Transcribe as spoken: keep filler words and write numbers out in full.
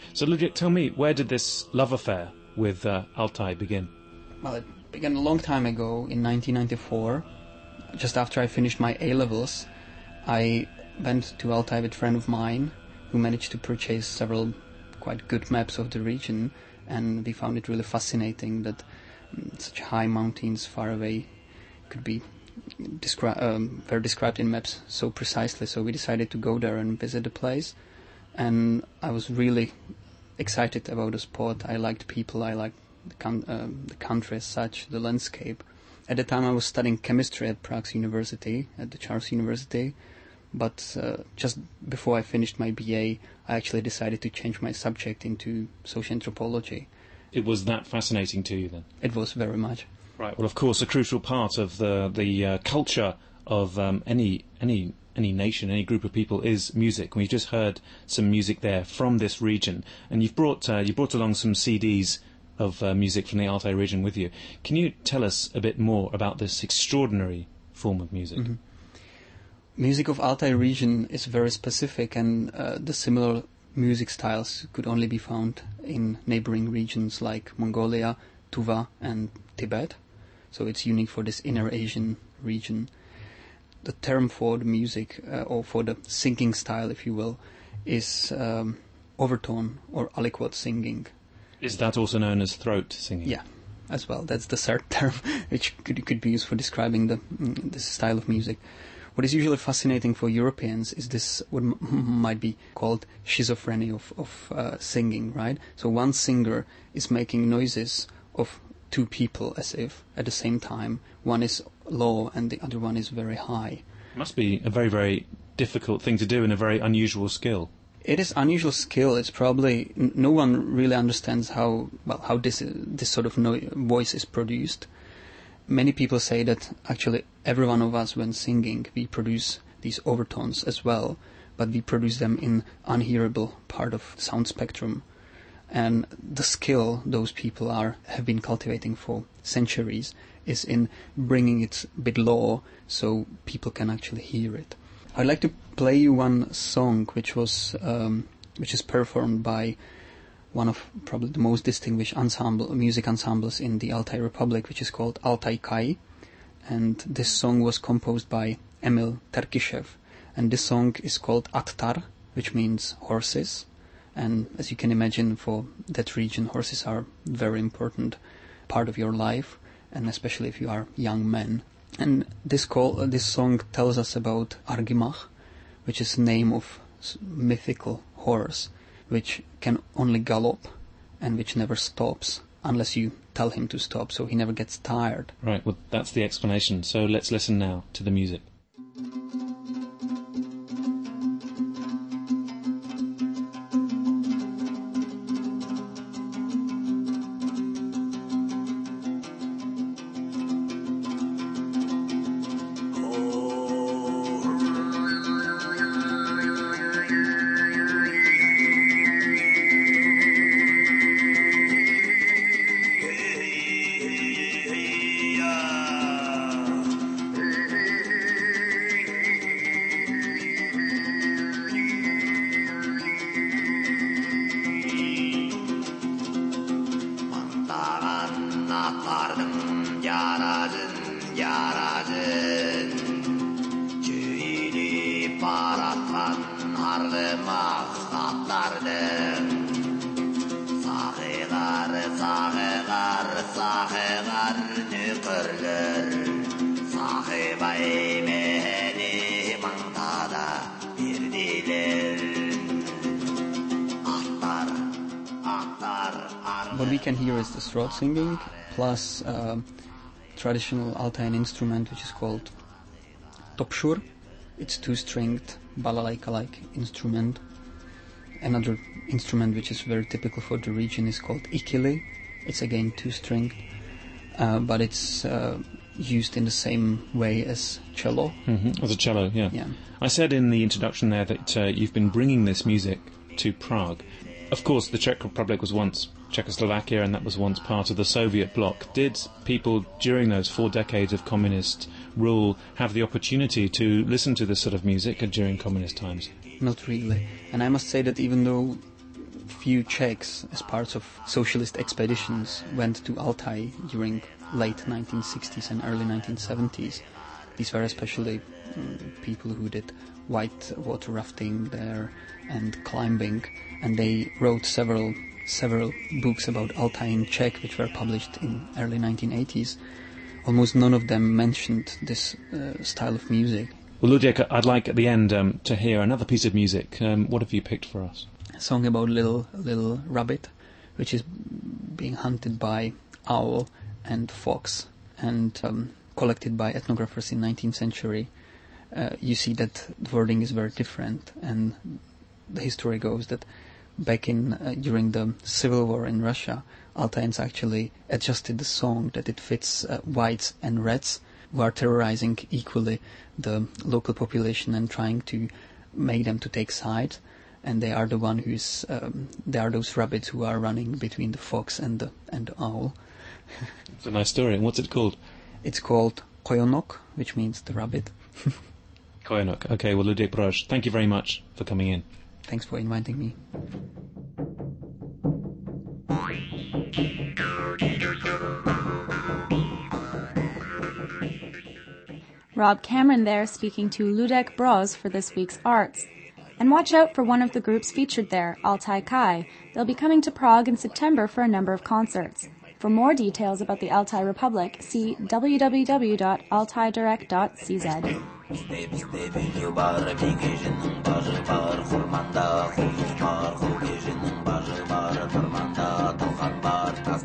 So, Ludwig, tell me, where did this love affair with uh, Altai begin? Well, it began a long time ago, in nineteen ninety-four. Just after I finished my A-levels, I went to Altai with a friend of mine who managed to purchase several quite good maps of the region, and we found it really fascinating that um, such high mountains far away could be descri- um, were described in maps so precisely. So we decided to go there and visit the place, and I was really excited about the spot. I liked people, I liked the, con- uh, the country as such, the landscape. At the time I was studying chemistry at Prague's university, at the Charles University, but uh, just before I finished my B A, I actually decided to change my subject into social anthropology. It was that fascinating to you then? It was very much. Right. Well, of course, a crucial part of the the uh, culture of um, any any any nation, any group of people is music. We've just heard some music there from this region, and you've brought uh, you brought along some C Ds of uh, music from the Altai region with you. Can you tell us a bit more about this extraordinary form of music? Mm-hmm. Music of Altai region is very specific, and uh, the similar music styles could only be found in neighboring regions like Mongolia, Tuva and Tibet. So it's unique for this inner Asian region. The term for the music, uh, or for the singing style, if you will, is um, overtone or aliquot singing. Is that also known as throat singing? Yeah, as well. That's the third term which could, could be used for describing the mm, this style of music. What is usually fascinating for Europeans is this, what m- might be called schizophrenia of, of uh, singing, right? So one singer is making noises of two people as if at the same time. One is low and the other one is very high. Must be a very, very difficult thing to do and a very unusual skill. It is unusual skill. It's probably n- no one really understands how well how this uh, this sort of no- voice is produced. Many people say that actually every one of us, when singing, we produce these overtones as well, but we produce them in unhearable part of sound spectrum. And the skill those people are have been cultivating for centuries is in bringing it a bit low so people can actually hear it. I'd like to play you one song which was um, which is performed by one of probably the most distinguished ensemble music ensembles in the Altai Republic, which is called Altai Kai, and this song was composed by Emil Terkishev, and this song is called Attar, which means horses. And as you can imagine, for that region, horses are a very important part of your life, and especially if you are young men. And this call, uh, this song tells us about Argimach, which is the name of mythical horse, which can only gallop and which never stops unless you tell him to stop, so he never gets tired. Right, well, that's the explanation. So let's listen now to the music. What we can hear is the throat singing, plus uh, traditional Altaian instrument which is called topshur. It's two-stringed balalaika-like instrument. Another instrument which is very typical for the region is called ikili. It's again two-stringed, uh, but it's uh, used in the same way as cello. Mm-hmm. As a cello, yeah. yeah. I said in the introduction there that uh, you've been bringing this music to Prague. Of course, the Czech Republic was once Czechoslovakia, and that was once part of the Soviet bloc. Did people during those four decades of communist rule have the opportunity to listen to this sort of music during communist times? Not really. And I must say that even though few Czechs, as part of socialist expeditions, went to Altai during late nineteen sixties and early nineteen seventies. These were especially um, people who did white water rafting there and climbing, and they wrote several several books about Altai in Czech, which were published in early nineteen eighties. Almost none of them mentioned this uh, style of music. Well, Luděk, I'd like at the end um, to hear another piece of music. Um, what have you picked for us? A song about little little rabbit, which is being hunted by owl and fox, and um, collected by ethnographers in nineteenth century. Uh, you see that the wording is very different, and the history goes that back in uh, during the civil war in Russia, Altaians actually adjusted the song that it fits uh, whites and reds, who are terrorizing equally the local population and trying to make them to take sides. And they are the one who's um, they are those rabbits who are running between the fox and the and the owl. It's a nice story. And what's it called? It's called Koyonok, which means the rabbit. Koyonok. Okay, well, Luděk Brož, thank you very much for coming in. Thanks for inviting me. Rob Cameron there speaking to Luděk Brož for this week's Arts. And watch out for one of the groups featured there, Altai Kai. They'll be coming to Prague in September for a number of concerts. For more details about the Altai Republic, see w w w dot altai direct dot c z.